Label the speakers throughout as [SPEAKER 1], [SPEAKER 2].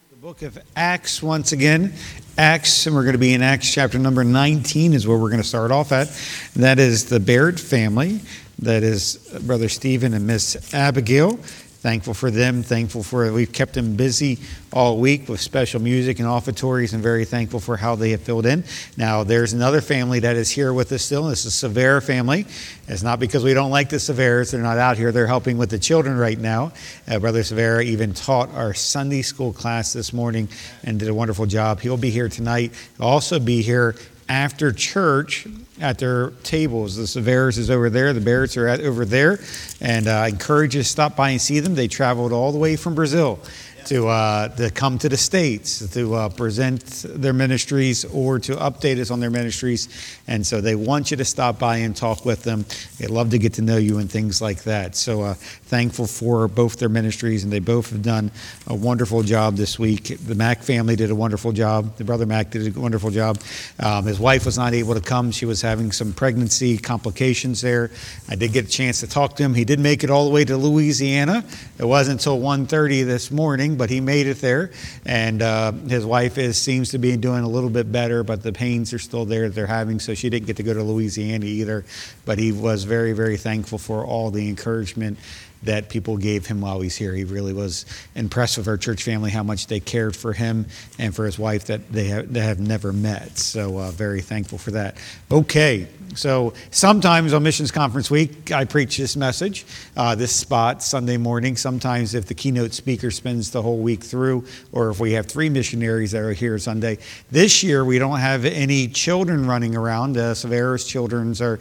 [SPEAKER 1] The book of Acts once again. Acts, and we're going to be in Acts chapter number 19 is where we're going to start off at. And that is the Barrett family. That is Brother Stephen and Miss Abigail. Thankful for them. Thankful for we've kept them busy all week with special music and offertories, and very thankful for how they have filled in. Now, there's another family that is here with us still. This is the Severa family. It's not because we don't like the Severas. They're not out here. They're helping with the children right now. Brother Severa even taught our Sunday school class this morning and did a wonderful job. He'll be here tonight. He'll also be here after church at their tables. The Severas is over there. The Barretts are over there. And I encourage you to stop by and see them. They traveled all the way from Brazil to come to the States to present their ministries or to update us on their ministries. And so they want you to stop by and talk with them. They love to get to know you and things like that. So thankful for both their ministries, and they both have done a wonderful job this week. The Mack family did a wonderful job. The brother Mack did a wonderful job. His wife was not able to come. She was having some pregnancy complications there. I did get a chance to talk to him. He did make it all the way to Louisiana. It wasn't until 1:30 this morning, but he made it there. And his wife seems to be doing a little bit better, but the pains are still there that they're having, so she didn't get to go to Louisiana either. But he was very, very thankful for all the encouragement that people gave him while he's here. He really was impressed with our church family, how much they cared for him and for his wife that they have never met. So very thankful for that. Okay, so sometimes on Missions Conference Week, I preach this message, this spot, Sunday morning. Sometimes if the keynote speaker spends the whole week through, or if we have 3 missionaries that are here Sunday. This year, we don't have any children running around. Severa's children are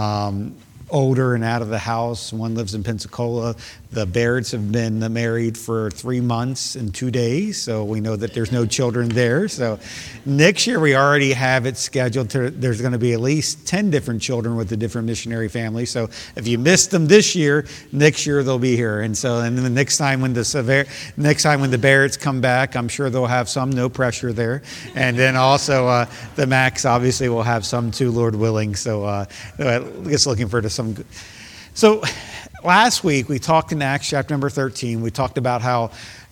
[SPEAKER 1] older and out of the house. One lives in Pensacola. The Barretts have been married for 3 months and 2 days, so we know that there's no children there. So next year we already have it scheduled there's going to be at least 10 different children with the different missionary families. So if you missed them this year, next year they'll be here. And then the next time when the Barretts come back, I'm sure they'll have some, no pressure there. And then also the Macks obviously will have some too, Lord willing. So just looking forward to some good. So last week we talked in Acts chapter number 13. We talked about how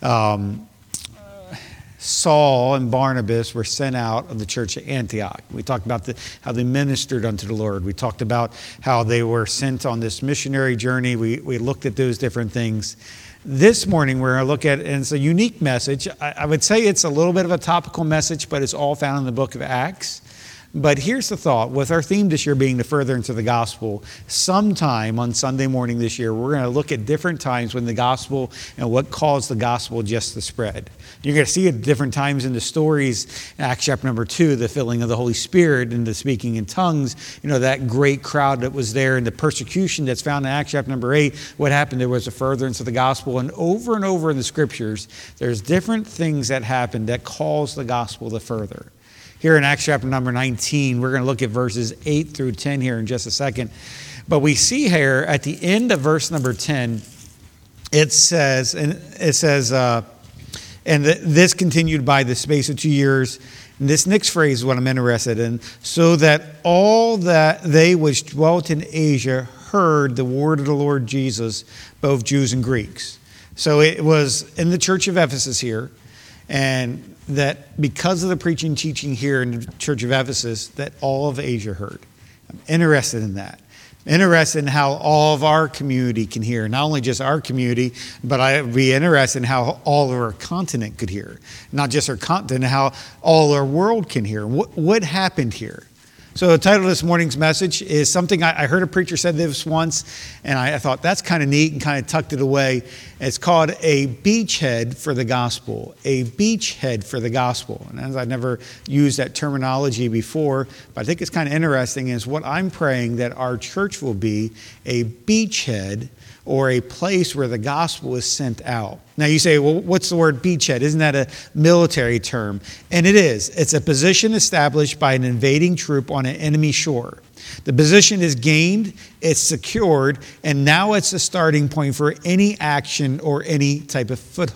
[SPEAKER 1] Saul and Barnabas were sent out of the church at Antioch. We talked about how they ministered unto the Lord. We talked about how they were sent on this missionary journey. We looked at those different things. This morning we're going to look at, and it's a unique message. I would say it's a little bit of a topical message, but it's all found in the book of Acts. But here's the thought. With our theme this year being the furtherance of the gospel, sometime on Sunday morning this year, we're going to look at different times when the gospel and what caused the gospel just to spread. You're going to see at different times in the stories, Acts chapter number 2, the filling of the Holy Spirit and the speaking in tongues, that great crowd that was there, and the persecution that's found in Acts chapter number 8. What happened? There was a furtherance of the gospel. And over in the scriptures, there's different things that happened that caused the gospel to further. Here in Acts chapter number 19, we're going to look at verses 8 through 10 here in just a second. But we see here at the end of verse number 10, it says, and this continued by the space of 2 years. And this next phrase is what I'm interested in. So that all that they which dwelt in Asia heard the word of the Lord Jesus, both Jews and Greeks. So it was in the church of Ephesus here, and that because of the preaching and teaching here in the church of Ephesus, that all of Asia heard. I'm interested in that. I'm interested in how all of our community can hear. Not only just our community, but I'd be interested in how all of our continent could hear. Not just our continent, how all our world can hear. What happened here? So the title of this morning's message is something I heard a preacher said this once, and I thought that's kind of neat and kind of tucked it away. It's called a beachhead for the gospel. A beachhead for the gospel. And as I've never used that terminology before, but I think it's kind of interesting is what I'm praying that our church will be a beachhead or a place where the gospel is sent out. Now you say, well, what's the word beachhead? Isn't that a military term? And it is. It's a position established by an invading troop on an enemy shore. The position is gained, it's secured, and now it's a starting point for any action or any type of foothold.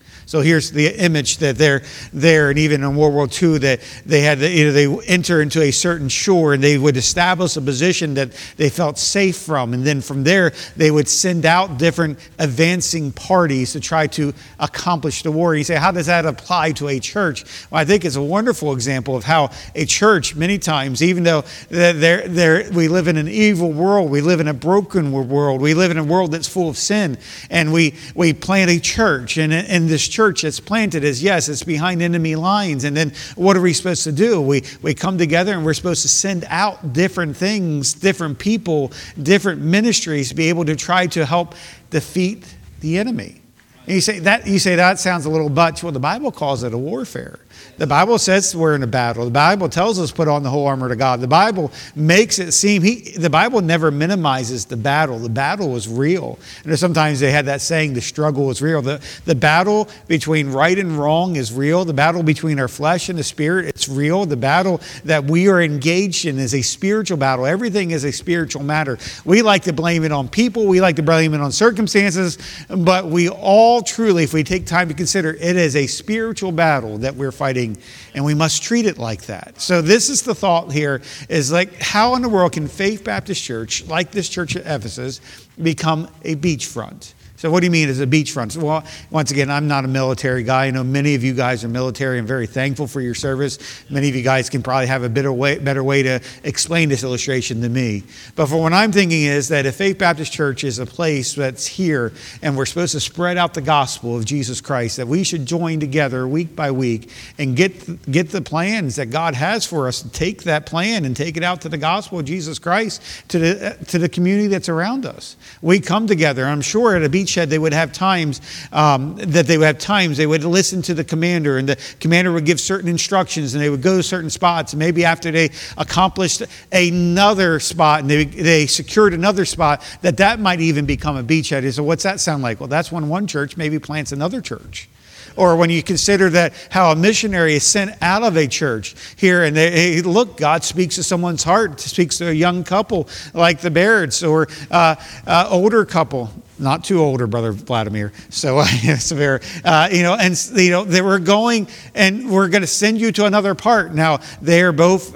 [SPEAKER 1] So here's the image that they're there, and even in World War II, that they had, they enter into a certain shore, and they would establish a position that they felt safe from, and then from there they would send out different advancing parties to try to accomplish the war. You say, how does that apply to a church? Well, I think it's a wonderful example of how a church, many times, even though we live in an evil world, we live in a broken world, we live in a world that's full of sin, and we plant a church, and in this church that's planted is, yes, it's behind enemy lines. And then what are we supposed to do? We come together and we're supposed to send out different things, different people, different ministries to be able to try to help defeat the enemy. And you say that sounds a little much. Well, the Bible calls it a warfare. The Bible says we're in a battle. The Bible tells us put on the whole armor of God. The Bible makes it seem, the Bible never minimizes the battle. The battle is real. And sometimes they had that saying, the struggle is real. The battle between right and wrong is real. The battle between our flesh and the spirit, it's real. The battle that we are engaged in is a spiritual battle. Everything is a spiritual matter. We like to blame it on people. We like to blame it on circumstances. But we all truly, if we take time to consider, it is a spiritual battle that we're fighting, and we must treat it like that. So this is the thought here, is like, how in the world can Faith Baptist Church, like this church at Ephesus, become a beachfront? So what do you mean as a beachfront? Well, once again, I'm not a military guy. I know many of you guys are military. I'm very thankful for your service. Many of you guys can probably have a better way to explain this illustration than me. But for what I'm thinking is that if Faith Baptist Church is a place that's here and we're supposed to spread out the gospel of Jesus Christ, that we should join together week by week and get the plans that God has for us, and take that plan and take it out to the gospel of Jesus Christ, to the community that's around us. We come together. I'm sure at a beach shed they would have times they would listen to the commander, and the commander would give certain instructions, and they would go to certain spots, and maybe after they accomplished another spot and they secured another spot, that might even become a beachhead. So what's that sound like? Well, that's when one church maybe plants another church. Or when you consider that how a missionary is sent out of a church here, and look, God speaks to someone's heart, speaks to a young couple like the Bairds, or older couple. Not too older, Brother Vladimir. So, severe, they were going, and we're going to send you to another part. Now, they are both,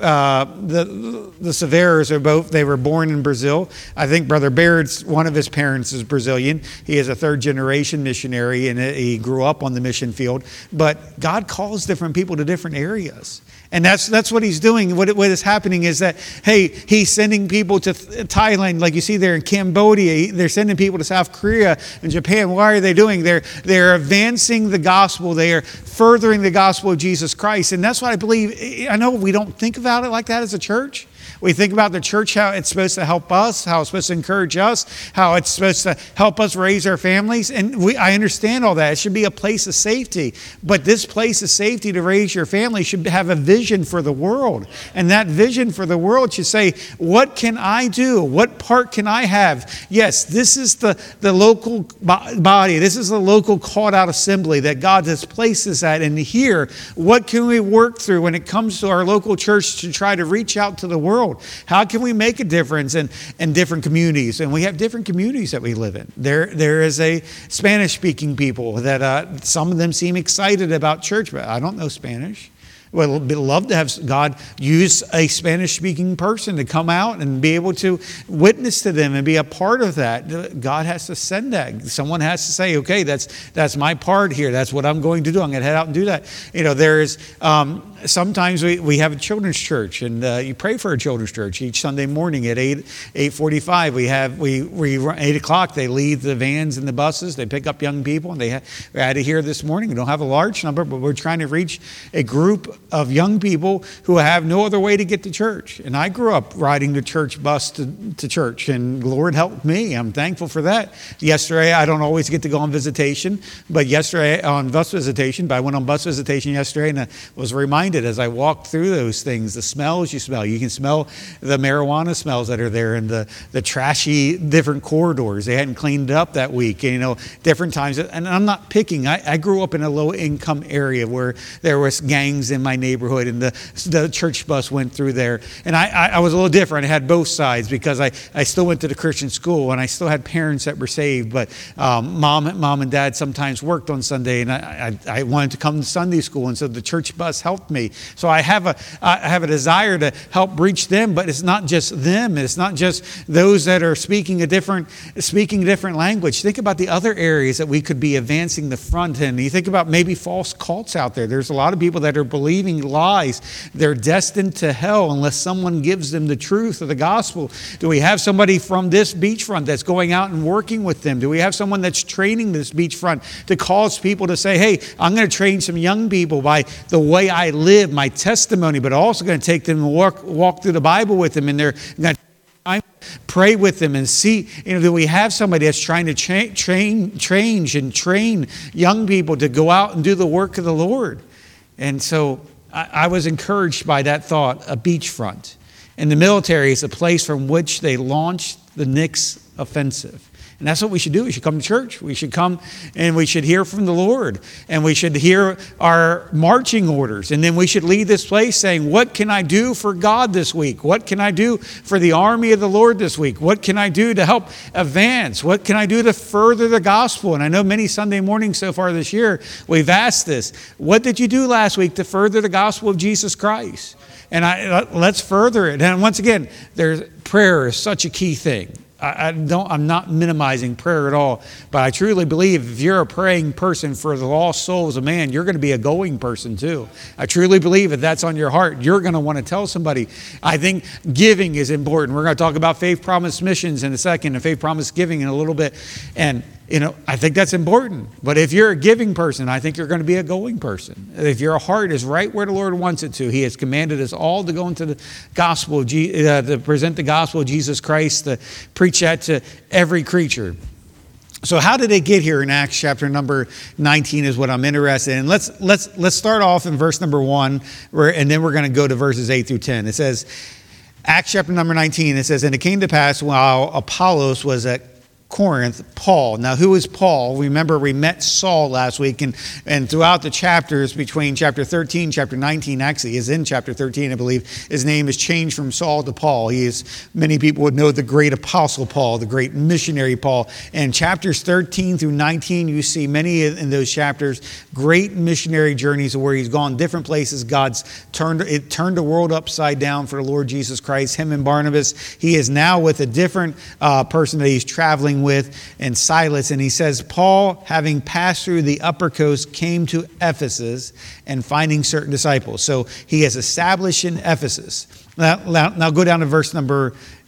[SPEAKER 1] the Severes are both, they were born in Brazil. I think Brother Baird's, one of his parents is Brazilian. He is a third generation missionary, and he grew up on the mission field. But God calls different people to different areas. And that's what he's doing. What is happening is that, hey, he's sending people to Thailand, like you see there in Cambodia. They're sending people to South Korea and Japan. Why are they doing? They're advancing the gospel. They are furthering the gospel of Jesus Christ. And that's what I believe. I know we don't think about it like that as a church. We think about the church, how it's supposed to help us, how it's supposed to encourage us, how it's supposed to help us raise our families. And I understand all that. It should be a place of safety. But this place of safety to raise your family should have a vision for the world. And that vision for the world should say, what can I do? What part can I have? Yes, this is the local body. This is the local called out assembly that God has placed us at. And here, what can we work through when it comes to our local church to try to reach out to the world? How can we make a difference in different communities? And we have different communities that we live in. There is a Spanish-speaking people that some of them seem excited about church, but I don't know Spanish. Well, we'd love to have God use a Spanish-speaking person to come out and be able to witness to them and be a part of that. God has to send that. Someone has to say, okay, that's my part here. That's what I'm going to do. I'm going to head out and do that. There is sometimes we have a children's church, and you pray for a children's church each Sunday morning at 8:45. We 8 o'clock. They leave the vans and the buses. They pick up young people, and we had it here this morning. We don't have a large number, but we're trying to reach a group of young people who have no other way to get to church. And I grew up riding the church bus to church, and the Lord helped me. I'm thankful for that. Yesterday, I don't always get to go on visitation, but I went on bus visitation yesterday, and I was reminded as I walked through those things, the smells you smell. You can smell the marijuana smells that are there, and the trashy different corridors. They hadn't cleaned it up that week, different times. And I'm not picking. I grew up in a low-income area where there was gangs in my my neighborhood, and the church bus went through there. And I was a little different. I had both sides because I still went to the Christian school, and I still had parents that were saved. But mom and dad sometimes worked on Sunday, and I wanted to come to Sunday school, and so the church bus helped me. So I have a desire to help reach them, but it's not just them. It's not just those that are speaking a different language. Think about the other areas that we could be advancing the front end. You think about maybe false cults out there. There's a lot of people that are believing lies. They're destined to hell unless someone gives them the truth of the gospel. Do we have somebody from this beachfront that's going out and working with them? Do we have someone that's training this beachfront to cause people to say, hey, I'm going to train some young people by the way I live, my testimony, but also going to take them and walk through the Bible with them, and they're going to pray with them and see, do we have somebody that's trying to train young people to go out and do the work of the Lord? And so I was encouraged by that thought, a beachfront. And the military is a place from which they launched the Nix offensive. And that's what we should do. We should come to church. We should come and we should hear from the Lord. And we should hear our marching orders. And then we should leave this place saying, what can I do for God this week? What can I do for the army of the Lord this week? What can I do to help advance? What can I do to further the gospel? And I know many Sunday mornings so far this year, we've asked this. What did you do last week to further the gospel of Jesus Christ? And let's further it. And once again, prayer is such a key thing. I'm not minimizing prayer at all, but I truly believe if you're a praying person for the lost souls of man, you're going to be a going person too. I truly believe if that's on your heart, you're going to want to tell somebody. I think giving is important. We're going to talk about faith promise missions in a second and faith promise giving in a little bit. And I think that's important. But if you're a giving person, I think you're going to be a going person. If your heart is right where the Lord wants it to, He has commanded us all to go into the gospel, to present the gospel of Jesus Christ, to preach that to every creature. So how did they get here in Acts chapter number 19 is what I'm interested in. Let's start off in verse number 1, and then we're going to go to verses 8 through 10. It says, Acts chapter number 19, it says, and it came to pass while Apollos was at Corinth, Paul. Now, who is Paul? Remember, we met Saul last week, and throughout the chapters between chapter 13, chapter 19, actually is in chapter 13, I believe, his name is changed from Saul to Paul. Many people would know the great apostle Paul, the great missionary Paul. And chapters 13 through 19, you see many in those chapters, great missionary journeys where he's gone different places. God's turned the world upside down for the Lord Jesus Christ, him and Barnabas. He is now with a different person that he's traveling with, and Silas, and he says, Paul, having passed through the upper coast, came to Ephesus and finding certain disciples. So he has established in Ephesus. Now go down to verse number,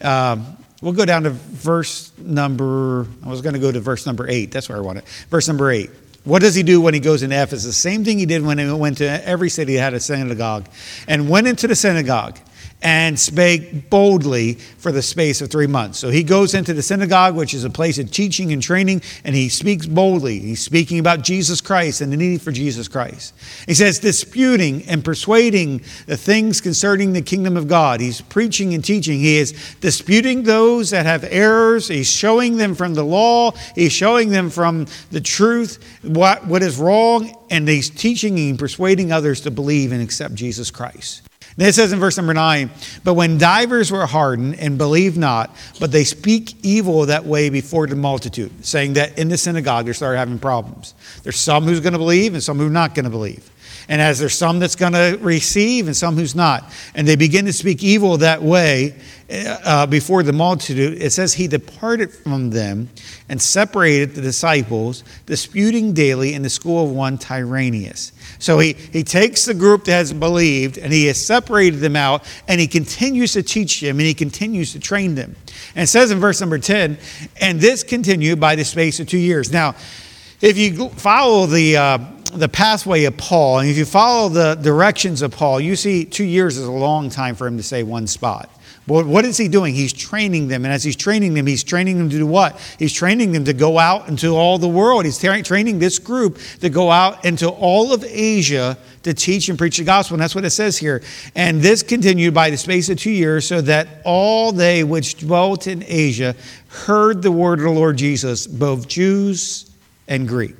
[SPEAKER 1] we'll go down to verse number, I was going to go to verse number 8. That's where I want it. Verse number 8. What does he do when he goes into Ephesus? Same thing he did when he went to every city that had a synagogue, and went into the synagogue and spake boldly for the space of 3 months. So he goes into the synagogue, which is a place of teaching and training, and he speaks boldly. He's speaking about Jesus Christ and the need for Jesus Christ. He says, disputing and persuading the things concerning the kingdom of God. He's preaching and teaching. He is disputing those that have errors. He's showing them from the law. He's showing them from the truth what is wrong, and he's teaching and persuading others to believe and accept Jesus Christ. Then it says in verse number 9, but when divers were hardened and believed not, but they speak evil that way before the multitude, saying that in the synagogue they started having problems. There's some who's going to believe and some who are not going to believe. And as there's some that's going to receive and some who's not. And they begin to speak evil that way before the multitude. It says he departed from them and separated the disciples, disputing daily in the school of one Tyrannus. So he takes the group that has believed and he has separated them out, and he continues to teach them and he continues to train them. And it says in verse number 10, and this continued by the space of 2 years. Now, if you follow the pathway of Paul, and if you follow the directions of Paul, you see 2 years is a long time for him to stay one spot. But what is he doing? He's training them. And as he's training them to do what? He's training them to go out into all the world. He's training this group to go out into all of Asia to teach and preach the gospel. And that's what it says here. And this continued by the space of 2 years, so that all they which dwelt in Asia heard the word of the Lord Jesus, both Jews and Greeks.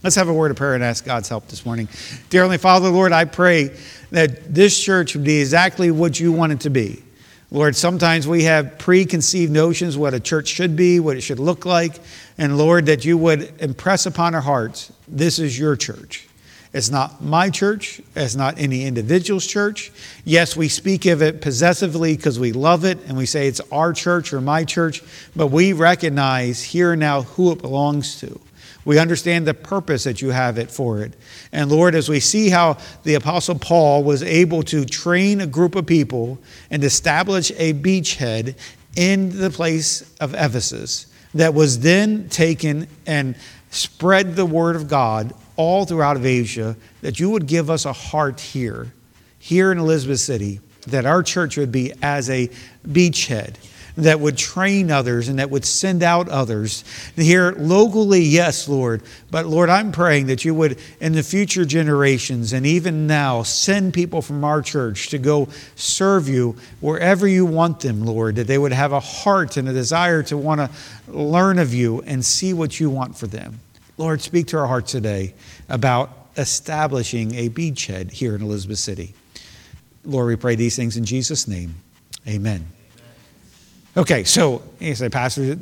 [SPEAKER 1] Let's have a word of prayer and ask God's help this morning. Dear Heavenly Father, Lord, I pray that this church would be exactly what you want it to be. Lord, sometimes we have preconceived notions what a church should be, what it should look like. And Lord, that you would impress upon our hearts, this is your church. It's not my church. It's not any individual's church. Yes, we speak of it possessively because we love it and we say it's our church or my church, but we recognize here and now who it belongs to. We understand the purpose that you have it for it. And Lord, as we see how the Apostle Paul was able to train a group of people and establish a beachhead in the place of Ephesus that was then taken and spread the word of God all throughout of Asia, that you would give us a heart here in Elizabeth City, that our church would be as a beachhead, that would train others and that would send out others here locally, yes, Lord. But Lord, I'm praying that you would, in the future generations and even now, send people from our church to go serve you wherever you want them, Lord, that they would have a heart and a desire to want to learn of you and see what you want for them. Lord, speak to our hearts today about establishing a beachhead here in Elizabeth City. Lord, we pray these things in Jesus' name. Amen. Okay, so you say, Pastor,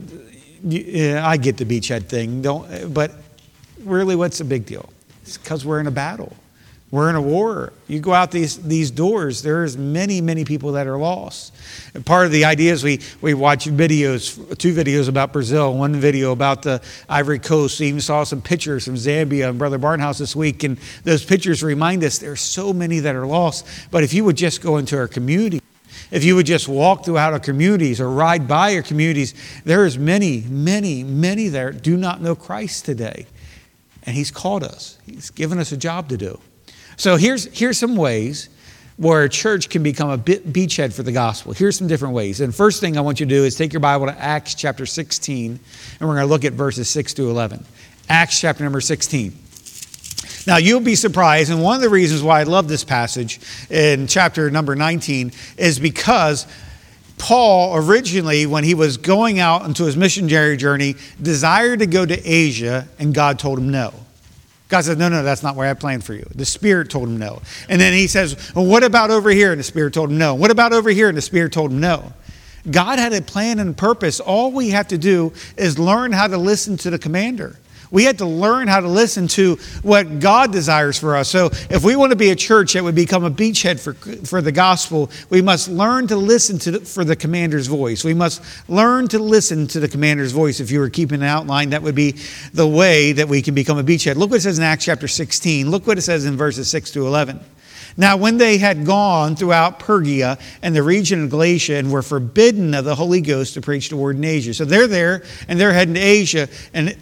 [SPEAKER 1] I get the beachhead thing, but really, what's the big deal? It's because we're in a battle. We're in a war. You go out these doors, there's many, many people that are lost. And part of the idea is we watch videos, 2 videos about Brazil, 1 video about the Ivory Coast. We even saw some pictures from Zambia and Brother Barnhouse this week, and those pictures remind us there's so many that are lost. But if you would just go into our community, if you would just walk throughout our communities or ride by our communities, there is many, many, many that do not know Christ today. And He's called us. He's given us a job to do. So here's some ways where a church can become a beachhead for the gospel. Here's some different ways. And first thing I want you to do is take your Bible to Acts chapter 16, and we're going to look at verses 6 through 11. Acts chapter number 16. Now, you'll be surprised, and one of the reasons why I love this passage in chapter number 19 is because Paul originally, when he was going out into his missionary journey, desired to go to Asia, and God told him no. God said, no, that's not where I planned for you. The Spirit told him no. And then he says, well, what about over here? And the Spirit told him no. What about over here? And the Spirit told him no. God had a plan and purpose. All we have to do is learn how to listen to the commander. We had to learn how to listen to what God desires for us. So if we want to be a church that would become a beachhead for the gospel, we must learn to listen for the commander's voice. We must learn to listen to the commander's voice. If you were keeping an outline, that would be the way that we can become a beachhead. Look what it says in Acts chapter 16. Look what it says in verses 6 to 11. Now, when they had gone throughout Phrygia and the region of Galatia and were forbidden of the Holy Ghost to preach the word in Asia. So they're there and they're heading to Asia, and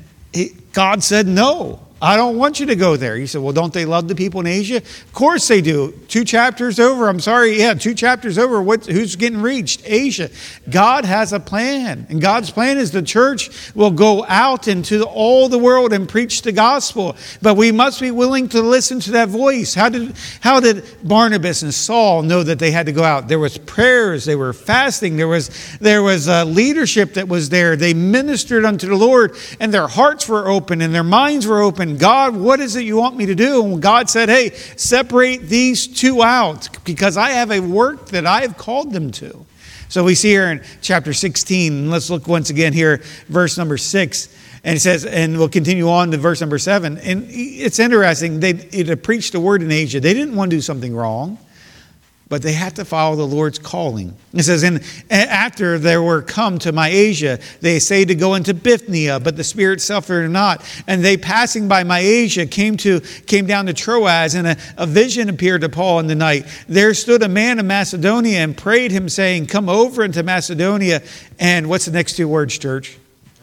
[SPEAKER 1] God said, no, I don't want you to go there. He said, well, don't they love the people in Asia? Of course they do. 2 chapters over. 2 chapters over. Who's getting reached? Asia. God has a plan. And God's plan is the church will go out into all the world and preach the gospel. But we must be willing to listen to that voice. How did Barnabas and Saul know that they had to go out? There was prayers. They were fasting. There was leadership that was there. They ministered unto the Lord, and their hearts were open and their minds were open. God, what is it you want me to do? And God said, hey, separate these 2 out because I have a work that I have called them to. So we see here in chapter 16, let's look once again here, verse number 6. And it says, and we'll continue on to verse number 7. And it's interesting, they had preached the word in Asia. They didn't want to do something wrong, but they had to follow the Lord's calling. It says, and after they were come to Mysia, they say to go into Bithynia, but the Spirit suffered not. And they passing by Mysia came down to Troas, and a vision appeared to Paul in the night. There stood a man of Macedonia and prayed him, saying, come over into Macedonia. And what's the next 2 words, church?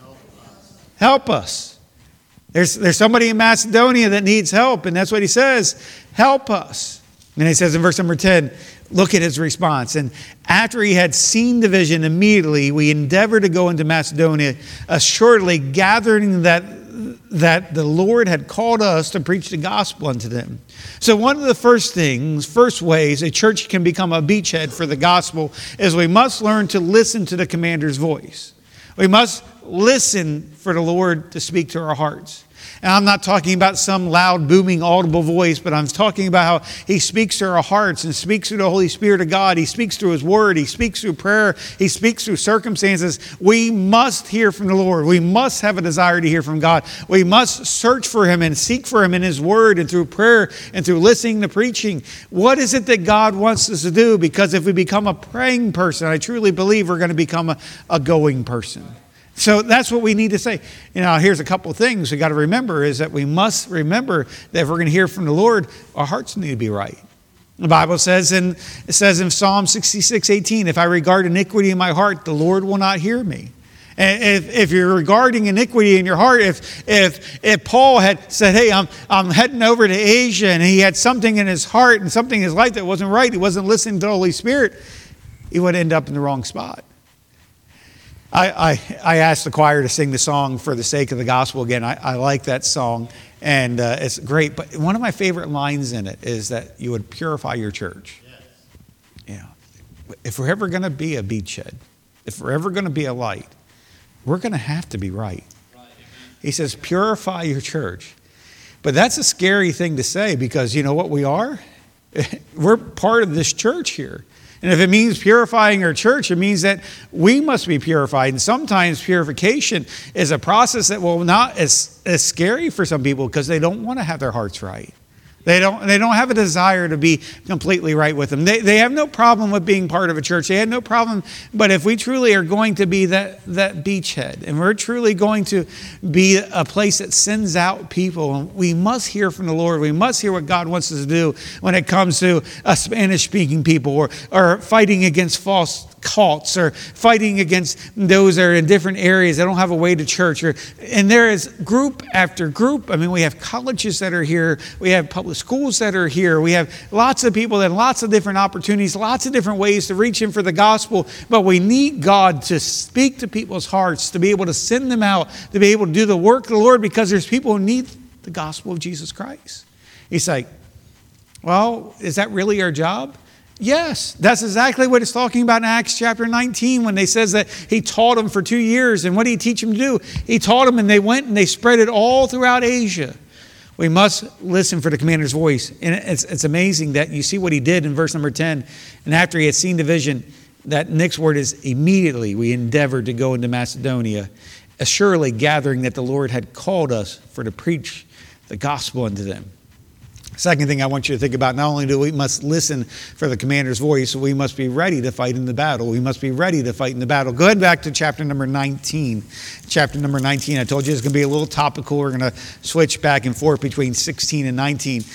[SPEAKER 1] Help us. There's somebody in Macedonia that needs help, and that's what he says. Help us. And he says in verse number 10, look at his response. And after he had seen the vision, immediately we endeavored to go into Macedonia, assuredly gathering that the Lord had called us to preach the gospel unto them. So one of the first ways a church can become a beachhead for the gospel is we must learn to listen to the commander's voice. We must listen for the Lord to speak to our hearts. And I'm not talking about some loud, booming, audible voice, but I'm talking about how he speaks to our hearts and speaks through the Holy Spirit of God. He speaks through his word. He speaks through prayer. He speaks through circumstances. We must hear from the Lord. We must have a desire to hear from God. We must search for him and seek for him in his word and through prayer and through listening to preaching. What is it that God wants us to do? Because if we become a praying person, I truly believe we're going to become a going person. So that's what we need to say. Here's a couple of things we got to remember is that we must remember that if we're going to hear from the Lord, our hearts need to be right. The Bible says in Psalm 66:18, if I regard iniquity in my heart, the Lord will not hear me. And if you're regarding iniquity in your heart, if Paul had said, hey, I'm heading over to Asia, and he had something in his heart and something in his life that wasn't right, he wasn't listening to the Holy Spirit, he would end up in the wrong spot. I asked the choir to sing the song For the Sake of the Gospel again. I like that song, and it's great. But one of my favorite lines in it is that you would purify your church. Yes. If we're ever going to be a beachhead, if we're ever going to be a light, we're going to have to be right. He says, purify your church. But that's a scary thing to say because you know what we are? We're part of this church here. And if it means purifying our church, it means that we must be purified. And sometimes purification is a process that will not as scary for some people because they don't want to have their hearts right. They don't have a desire to be completely right with them. They have no problem with being part of a church. They have no problem. But if we truly are going to be that beachhead and we're truly going to be a place that sends out people, we must hear from the Lord. We must hear what God wants us to do when it comes to a Spanish-speaking people or fighting against false cults or fighting against those that are in different areas that don't have a way to church. And there is group after group. I mean, we have colleges that are here. We have public schools that are here. We have lots of people that have lots of different opportunities, lots of different ways to reach him for the gospel. But we need God to speak to people's hearts, to be able to send them out, to be able to do the work of the Lord because there's people who need the gospel of Jesus Christ. He's like, well, is that really our job? Yes, that's exactly what it's talking about in Acts chapter 19 when they says that he taught them for 2 years. And what did he teach them to do? He taught them and they went and they spread it all throughout Asia. We must listen for the commander's voice. And it's amazing that you see what he did in verse number 10. And after he had seen the vision, that next word is immediately we endeavored to go into Macedonia, assuredly gathering that the Lord had called us for to preach the gospel unto them. Second thing I want you to think about, not only do we must listen for the commander's voice, we must be ready to fight in the battle. We must be ready to fight in the battle. Go ahead back to chapter number 19. Chapter number 19, I told you it's going to be a little topical. We're going to switch back and forth between 16 and 19.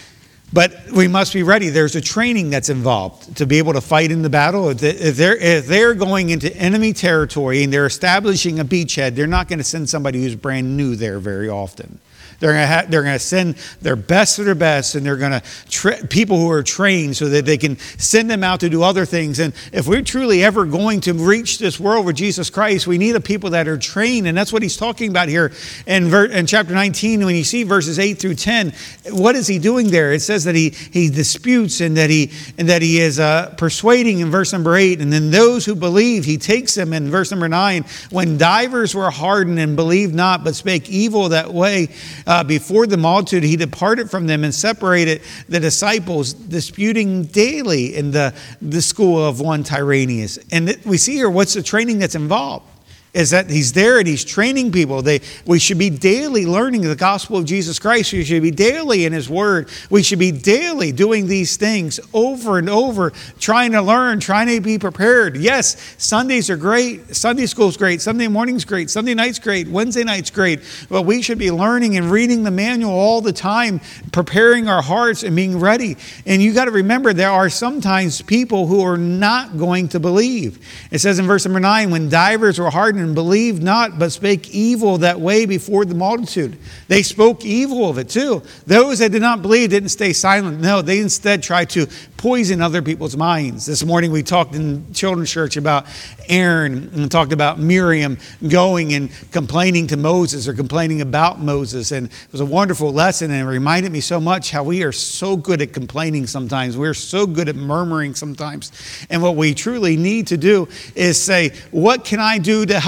[SPEAKER 1] But we must be ready. There's a training that's involved to be able to fight in the battle. If they're going into enemy territory and they're establishing a beachhead, they're not going to send somebody who's brand new there very often. They're going to send their best of their best, and they're going to people who are trained so that they can send them out to do other things. And if we're truly ever going to reach this world with Jesus Christ, we need a people that are trained, and that's what he's talking about here in chapter 19. When you see verses 8 through 10, what is he doing there? It says that he disputes and that he is persuading in verse number 8, and then those who believe, he takes them in verse number 9. When divers were hardened and believed not, but spake evil that way before the multitude, he departed from them and separated the disciples, disputing daily in the school of one Tyrannus. And we see here what's the training that's involved. Is that he's there and he's training people. We should be daily learning the gospel of Jesus Christ. We should be daily in his word. We should be daily doing these things over and over, trying to learn, trying to be prepared. Yes, Sundays are great. Sunday school's great. Sunday morning's great. Sunday night's great. Wednesday night's great. But we should be learning and reading the manual all the time, preparing our hearts and being ready. And you got to remember, there are sometimes people who are not going to believe. It says in verse number 9, when divers were hardened and believed not, but spake evil that way before the multitude. They spoke evil of it too. Those that did not believe didn't stay silent. No, they instead tried to poison other people's minds. This morning we talked in children's church about Aaron and talked about Miriam going and complaining to Moses or complaining about Moses. And it was a wonderful lesson, and it reminded me so much how we are so good at complaining sometimes. We're so good at murmuring sometimes. And what we truly need to do is say, what can I do to help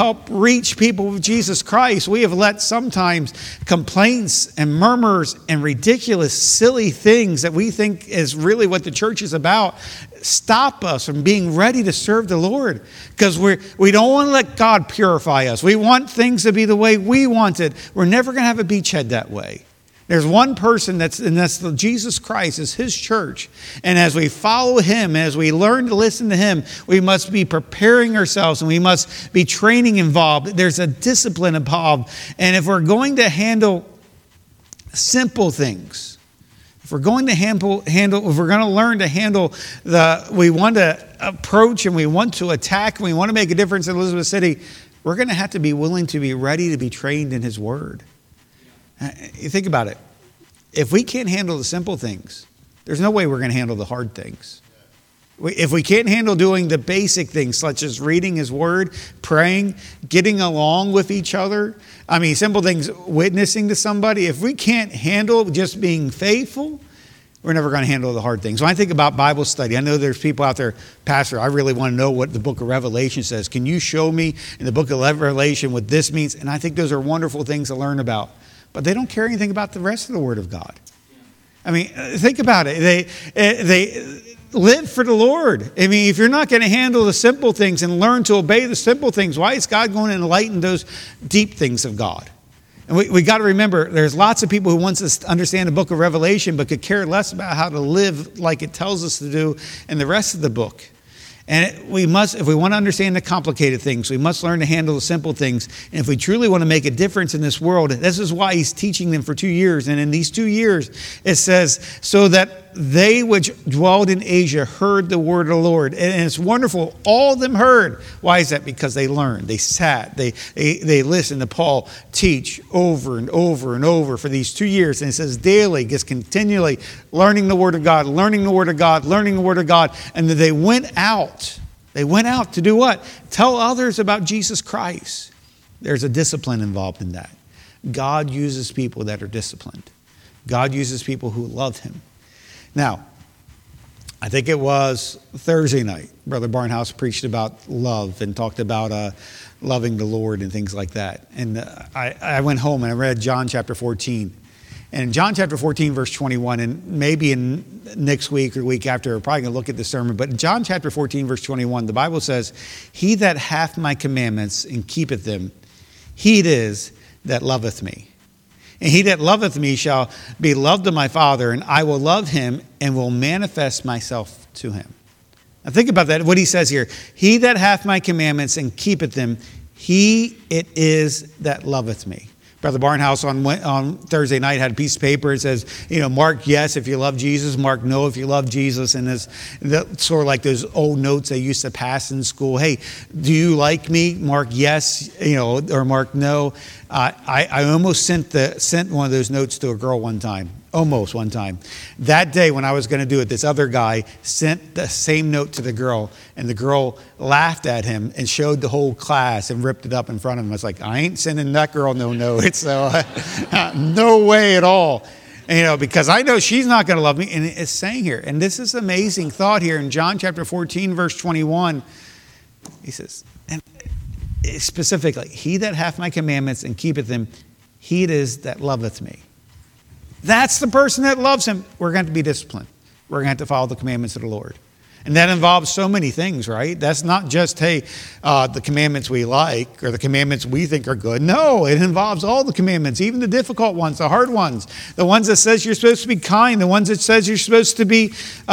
[SPEAKER 1] help reach people with Jesus Christ, we have let sometimes complaints and murmurs and ridiculous, silly things that we think is really what the church is about stop us from being ready to serve the Lord, because we don't want to let God purify us. We want things to be the way we want it. We're never going to have a beachhead that way. There's one person that's Jesus Christ, is his church. And as we follow him, as we learn to listen to him, we must be preparing ourselves and we must be training involved. There's a discipline involved. And if we're going to handle simple things, if we're going to if we're going to learn to handle we want to approach and we want to attack and we want to make a difference in Elizabeth City, we're going to have to be willing to be ready to be trained in his word. You think about it. If we can't handle the simple things, there's no way we're going to handle the hard things. If we can't handle doing the basic things, such as reading his word, praying, getting along with each other, simple things, witnessing to somebody, if we can't handle just being faithful, we're never going to handle the hard things. When I think about Bible study, I know there's people out there, Pastor, I really want to know what the book of Revelation says. Can you show me in the book of Revelation what this means? And I think those are wonderful things to learn about. But they don't care anything about the rest of the Word of God. Think about it. They live for the Lord. If you're not going to handle the simple things and learn to obey the simple things, why is God going to enlighten those deep things of God? And we got to remember, there's lots of people who want us to understand the book of Revelation, but could care less about how to live like it tells us to do in the rest of the book. And we must, if we want to understand the complicated things, we must learn to handle the simple things. And if we truly want to make a difference in this world, this is why he's teaching them for 2 years. And in these 2 years, it says, so that they which dwelled in Asia heard the word of the Lord. And it's wonderful. All of them heard. Why is that? Because they learned. They sat. They listened to Paul teach over and over and over for these 2 years. And it says daily, just continually learning the word of God, learning the word of God, learning the word of God. And then they went out. They went out to do what? Tell others about Jesus Christ. There's a discipline involved in that. God uses people that are disciplined. God uses people who love him. Now, I think it was Thursday night, Brother Barnhouse preached about love and talked about loving the Lord and things like that. And I went home and I read John chapter 14. And in John chapter 14, verse 21, and maybe in next week or the week after, we're probably going to look at the sermon, but in John chapter 14, verse 21, the Bible says, he that hath my commandments and keepeth them, he it is that loveth me. And he that loveth me shall be loved of my Father, and I will love him and will manifest myself to him. Now think about that, what he says here. He that hath my commandments and keepeth them, he it is that loveth me. Brother Barnhouse on Thursday night had a piece of paper. It says, mark yes if you love Jesus, mark no if you love Jesus. And it's sort of like those old notes they used to pass in school. Hey, do you like me? Mark yes, or mark no. I almost sent one of those notes to a girl one time. Almost one time. That day when I was going to do it, this other guy sent the same note to the girl, and the girl laughed at him and showed the whole class and ripped it up in front of him. I was like, I ain't sending that girl no note. So no way at all. Because I know she's not going to love me. And it's saying here, and this is amazing thought here in John chapter 14, verse 21. He says, and specifically, he that hath my commandments and keepeth them, he it is that loveth me. That's the person that loves him. We're going to be disciplined. We're going to have to follow the commandments of the Lord. And that involves so many things, right? That's not just, the commandments we like or the commandments we think are good. No, it involves all the commandments, even the difficult ones, the hard ones, the ones that says you're supposed to be kind, the ones that says you're supposed to be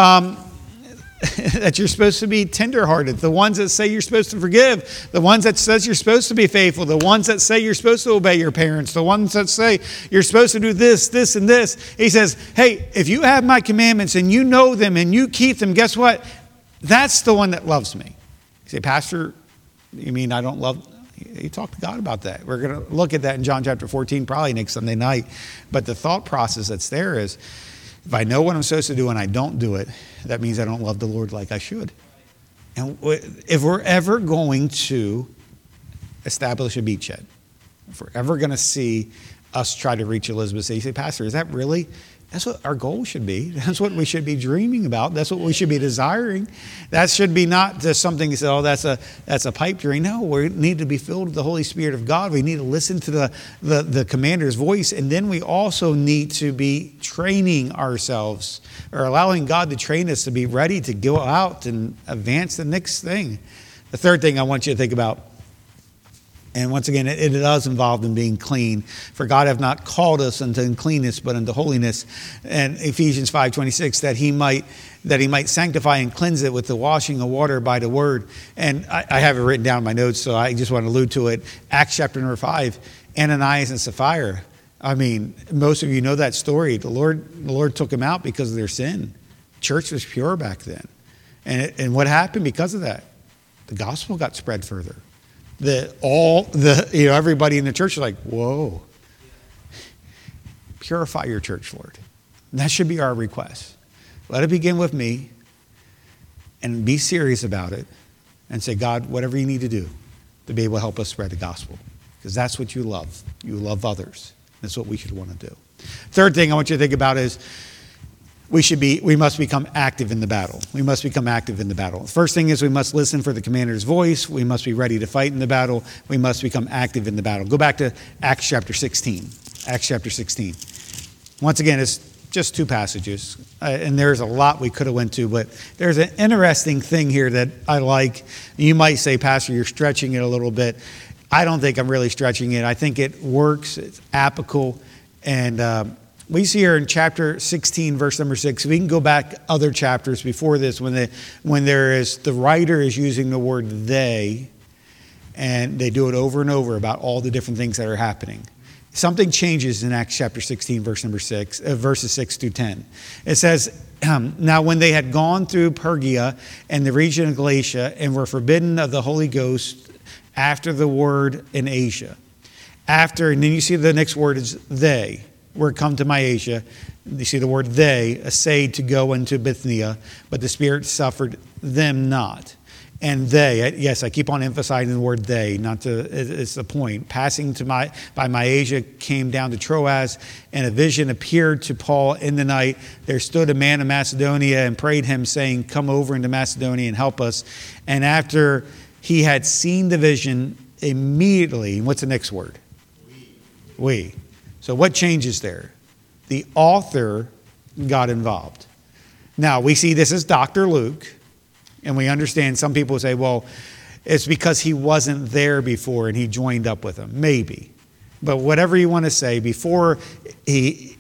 [SPEAKER 1] that you're supposed to be tenderhearted, the ones that say you're supposed to forgive, the ones that says you're supposed to be faithful, the ones that say you're supposed to obey your parents, the ones that say you're supposed to do this, this, and this. He says, hey, if you have my commandments and you know them and you keep them, guess what? That's the one that loves me. You say, Pastor, you mean I don't love? You talk to God about that. We're going to look at that in John chapter 14, probably next Sunday night. But the thought process that's there is, if I know what I'm supposed to do and I don't do it, that means I don't love the Lord like I should. And if we're ever going to establish a beachhead, if we're ever going to see us try to reach Elizabeth City, you say, Pastor, is that really That's what our goal should be. That's what we should be dreaming about. That's what we should be desiring. That should be not just something you say, oh, that's a pipe dream. No, we need to be filled with the Holy Spirit of God. We need to listen to the commander's voice. And then we also need to be training ourselves, or allowing God to train us to be ready to go out and advance the next thing. The third thing I want you to think about, and once again, it does involve in being clean. For God hath not called us unto uncleanness, but unto holiness. And Ephesians 5:26, that he might sanctify and cleanse it with the washing of water by the word. And I have it written down in my notes, so I just want to allude to it. Acts chapter number 5, Ananias and Sapphira. I mean, most of you know that story. The Lord took them out because of their sin. Church was pure back then. And what happened because of that? The gospel got spread further. Everybody in the church is like, whoa. Purify your church, Lord. And that should be our request. Let it begin with me, and be serious about it, and say, God, whatever you need to do to be able to help us spread the gospel, because that's what you love. You love others. That's what we should want to do. Third thing I want you to think about is we must become active in the battle. We must become active in the battle. The first thing is we must listen for the commander's voice. We must be ready to fight in the battle. We must become active in the battle. Go back to Acts chapter 16. Acts chapter 16. Once again, it's just two passages. And there's a lot we could have went to, but there's an interesting thing here that I like. You might say, Pastor, you're stretching it a little bit. I don't think I'm really stretching it. I think it works. It's applicable. And we see here in chapter 16, verse number 6. We can go back other chapters before this when the writer is using the word they, and they do it over and over about all the different things that are happening. Something changes in Acts chapter 16, verses 6 through 10. It says, now when they had gone through Phrygia and the region of Galatia and were forbidden of the Holy Ghost after the word in Asia. And then you see the next word is they. Were come to Mysia. You see the word they, essayed to go into Bithynia, but the Spirit suffered them not. And they, yes, I keep on emphasizing the word they, it's the point. Passing by Mysia came down to Troas, and a vision appeared to Paul in the night. There stood a man of Macedonia and prayed him, saying, come over into Macedonia and help us. And after he had seen the vision, immediately, what's the next word? We. So what changes there? The author got involved. Now, we see this as Dr. Luke, and we understand some people say, well, it's because he wasn't there before and he joined up with them. Maybe. But whatever you want to say, before he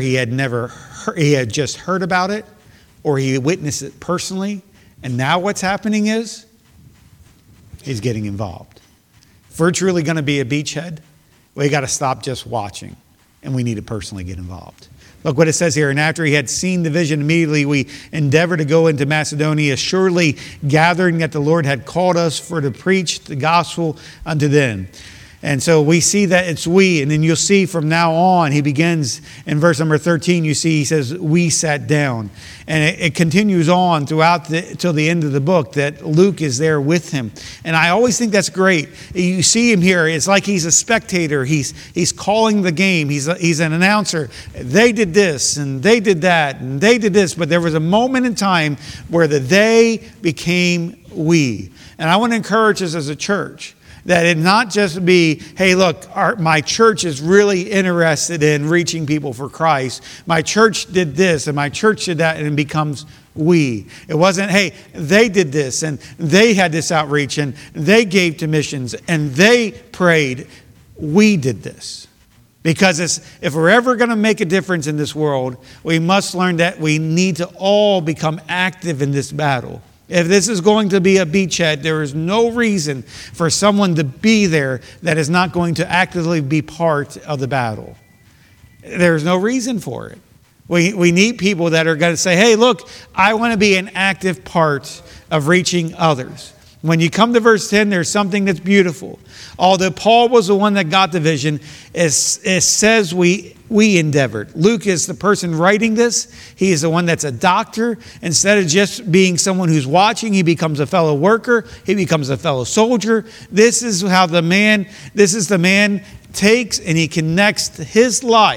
[SPEAKER 1] had just heard about it, or he witnessed it personally, and now what's happening is he's getting involved. If we're truly going to be a beachhead, we got to stop just watching. And we need to personally get involved. Look what it says here. And after he had seen the vision, immediately we endeavored to go into Macedonia, surely gathering that the Lord had called us for to preach the gospel unto them. And so we see that it's we. And then you'll see from now on, he begins in verse number 13, you see he says, we sat down. And it continues on till the end of the book that Luke is there with him. And I always think that's great. You see him here. It's like he's a spectator. He's calling the game. He's an announcer. They did this and they did that and they did this. But there was a moment in time where the they became we. And I want to encourage us as a church that it not just be, hey, look, my church is really interested in reaching people for Christ. My church did this and my church did that, and it becomes we. It wasn't, hey, they did this and they had this outreach and they gave to missions and they prayed. We did this. Because if we're ever going to make a difference in this world, we must learn that we need to all become active in this battle. If this is going to be a beachhead, there is no reason for someone to be there that is not going to actively be part of the battle. There's no reason for it. We need people that are going to say, hey, look, I want to be an active part of reaching others. When you come to verse 10, there's something that's beautiful. Although Paul was the one that got the vision, it says we endeavored. Luke is the person writing this. He is the one that's a doctor. Instead of just being someone who's watching, he becomes a fellow worker. He becomes a fellow soldier. This is the man takes and he connects his life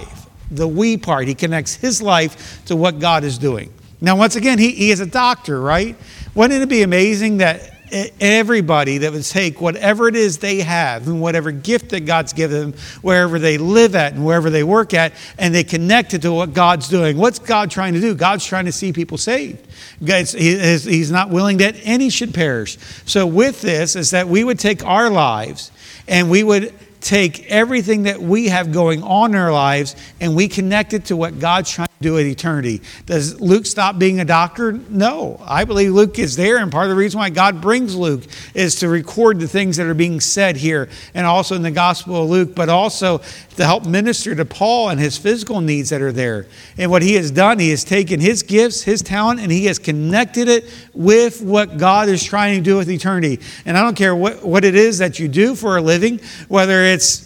[SPEAKER 1] the we part. He connects his life to what God is doing. Now, once again, he is a doctor, right? Wouldn't it be amazing that everybody that would take whatever it is they have and whatever gift that God's given them, wherever they live at and wherever they work at, and they connect it to what God's doing. What's God trying to do? God's trying to see people saved. He's not willing that any should perish. So with this is that we would take our lives and we would take everything that we have going on in our lives and we connect it to what God's trying to do at eternity. Does Luke stop being a doctor? No. I believe Luke is there, and part of the reason why God brings Luke is to record the things that are being said here and also in the Gospel of Luke, but also to help minister to Paul and his physical needs that are there. And what he has done, he has taken his gifts, his talent, and he has connected it with what God is trying to do with eternity. And I don't care what it is that you do for a living, whether it's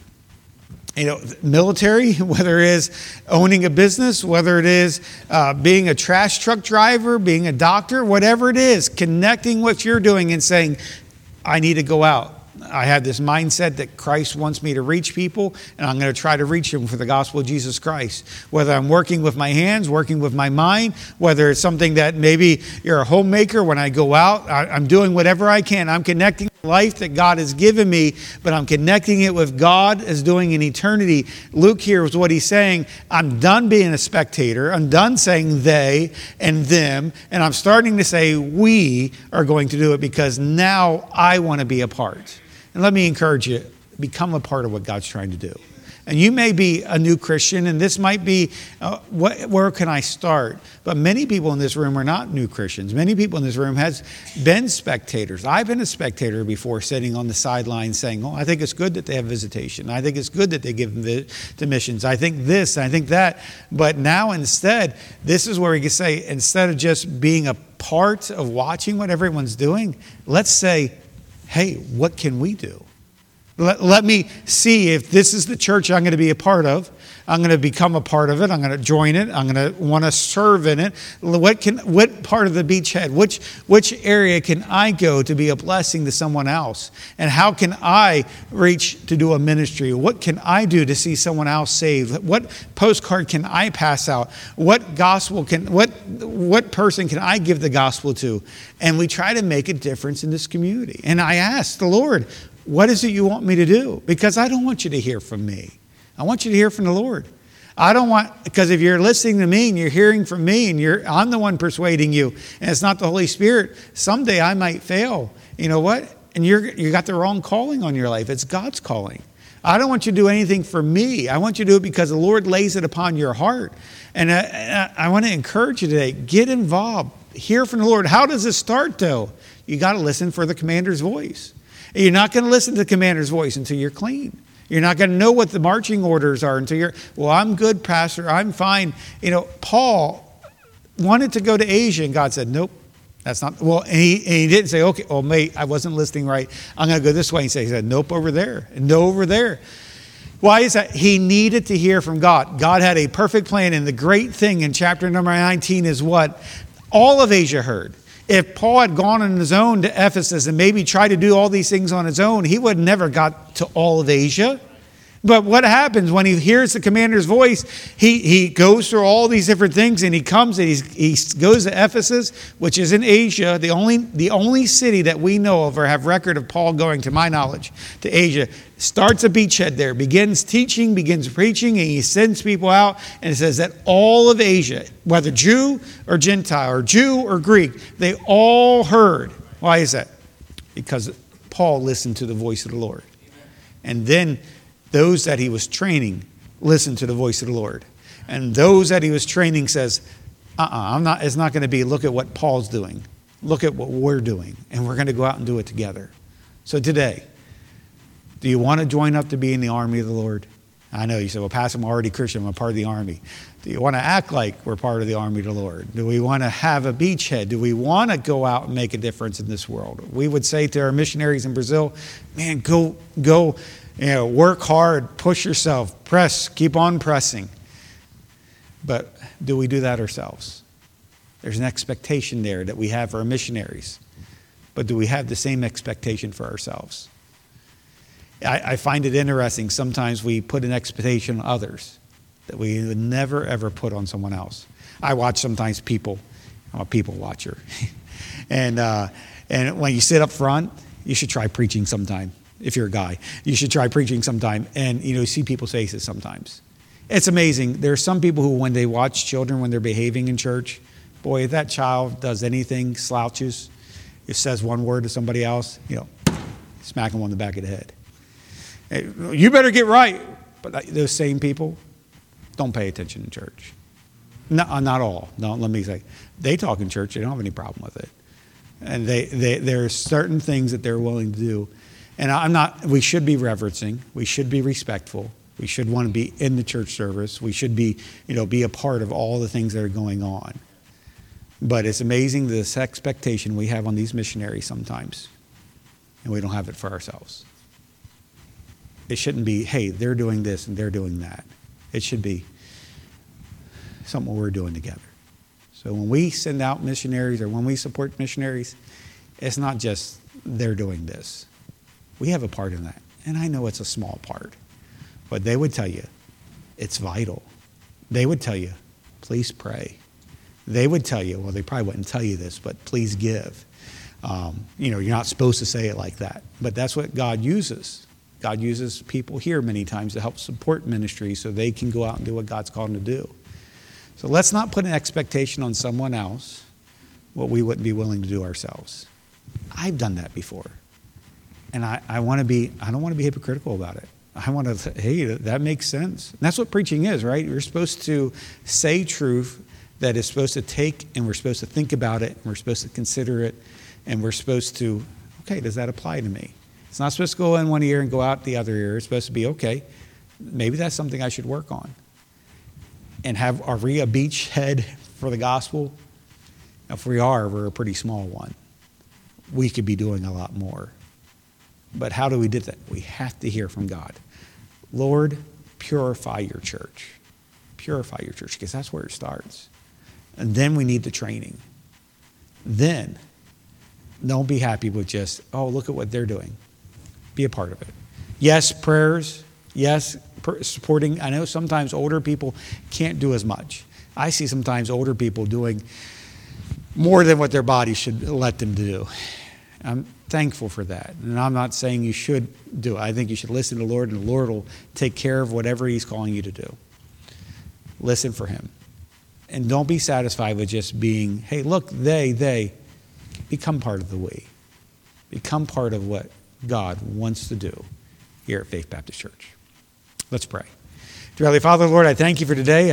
[SPEAKER 1] military, whether it is owning a business, whether it is being a trash truck driver, being a doctor, whatever it is, connecting what you're doing and saying, I need to go out. I have this mindset that Christ wants me to reach people, and I'm going to try to reach them for the gospel of Jesus Christ. Whether I'm working with my hands, working with my mind, whether it's something that maybe you're a homemaker, when I go out, I'm doing whatever I can. I'm connecting the life that God has given me, but I'm connecting it with God as doing in eternity. Luke here is what he's saying. I'm done being a spectator. I'm done saying they and them, and I'm starting to say we are going to do it because now I want to be a part. And let me encourage you, become a part of what God's trying to do. And you may be a new Christian, and this might be, where can I start? But many people in this room are not new Christians. Many people in this room has been spectators. I've been a spectator before, sitting on the sidelines saying, I think it's good that they have visitation. I think it's good that they give them to missions. I think this, I think that. But now instead, this is where we can say, instead of just being a part of watching what everyone's doing, let's say, hey, what can we do? Let me see if this is the church I'm going to be a part of. I'm going to become a part of it. I'm going to join it. I'm going to want to serve in it. What part of the beachhead? Which area can I go to be a blessing to someone else? And how can I reach to do a ministry? What can I do to see someone else saved? What postcard can I pass out? What person can I give the gospel to? And we try to make a difference in this community. And I ask the Lord, what is it you want me to do? Because I don't want you to hear from me. I want you to hear from the Lord. Because if you're listening to me and you're hearing from me and I'm the one persuading you and it's not the Holy Spirit, someday I might fail. You know what? And you got the wrong calling on your life. It's God's calling. I don't want you to do anything for me. I want you to do it because the Lord lays it upon your heart. And I want to encourage you today, get involved. Hear from the Lord. How does this start though? You got to listen for the commander's voice. You're not going to listen to the commander's voice until you're clean. You're not going to know what the marching orders are until I'm good, Pastor. I'm fine. Paul wanted to go to Asia, and God said, nope, that's not. Well, and he didn't say, okay, oh, mate, I wasn't listening right. I'm going to go this way. He said, nope, over there, and no, over there. Why is that? He needed to hear from God. God had a perfect plan, and the great thing in chapter number 19 is what all of Asia heard. If Paul had gone on his own to Ephesus and maybe tried to do all these things on his own, he would never got to all of Asia. But what happens when he hears the commander's voice? He goes through all these different things, and he comes and he goes to Ephesus, which is in Asia, the only city that we know of or have record of Paul going, to my knowledge, to Asia. Starts a beachhead there, begins teaching, begins preaching, and he sends people out. And it says that all of Asia, whether Jew or Gentile or Jew or Greek, they all heard. Why is that? Because Paul listened to the voice of the Lord. And then those that he was training listened to the voice of the Lord. And those that he was training says, it's not going to be, look at what Paul's doing. Look at what we're doing. And we're going to go out and do it together. So today, do you want to join up to be in the army of the Lord? I know you say, well, Pastor, I'm already Christian. I'm a part of the army. Do you want to act like we're part of the army of the Lord? Do we want to have a beachhead? Do we want to go out and make a difference in this world? We would say to our missionaries in Brazil, man, go, work hard, push yourself, press, keep on pressing. But do we do that ourselves? There's an expectation there that we have for our missionaries. But do we have the same expectation for ourselves? I find it interesting. Sometimes we put an expectation on others. that we would never, ever put on someone else. I watch sometimes people. I'm a people watcher. And when you sit up front, you should try preaching sometime. If you're a guy, you should try preaching sometime. And, you see people's faces sometimes. It's amazing. There are some people who, when they watch children, when they're behaving in church, boy, if that child does anything, slouches, it says one word to somebody else, smack them on the back of the head. You better get right. But those same people don't pay attention in church. No, not all. No, let me say, they talk in church. They don't have any problem with it. And there are certain things that they're willing to do. And we should be reverencing. We should be respectful. We should want to be in the church service. We should be a part of all the things that are going on. But it's amazing this expectation we have on these missionaries sometimes, and we don't have it for ourselves. It shouldn't be, hey, they're doing this and they're doing that. It should be something we're doing together. So when we send out missionaries or when we support missionaries, it's not just they're doing this. We have a part in that. And I know it's a small part, but they would tell you it's vital. They would tell you, please pray. They would tell you, well, they probably wouldn't tell you this, but please give. You're not supposed to say it like that, but that's what God uses. God uses people here many times to help support ministry so they can go out and do what God's called them to do. So let's not put an expectation on someone else what we wouldn't be willing to do ourselves. I've done that before. And I don't want to be hypocritical about it. I want to say, hey, that makes sense. And that's what preaching is, right? You're supposed to say truth that is supposed to take, and we're supposed to think about it, and we're supposed to consider it, and we're supposed to, okay, does that apply to me? It's not supposed to go in one ear and go out the other ear. It's supposed to be, okay, maybe that's something I should work on. And are we a beachhead for the gospel? If we are, we're a pretty small one. We could be doing a lot more. But how do we do that? We have to hear from God. Lord, purify your church. Purify your church, because that's where it starts. And then we need the training. Then, don't be happy with just, oh, look at what they're doing. Be a part of it. Yes, prayers. Yes, supporting. I know sometimes older people can't do as much. I see sometimes older people doing more than what their body should let them do. I'm thankful for that. And I'm not saying you should do it. I think you should listen to the Lord, and the Lord will take care of whatever He's calling you to do. Listen for Him. And don't be satisfied with just being, hey, look, they. Become part of the we. Become part of what God wants to do here at Faith Baptist Church. Let's pray. Dear Heavenly Father, Lord, I thank you for today.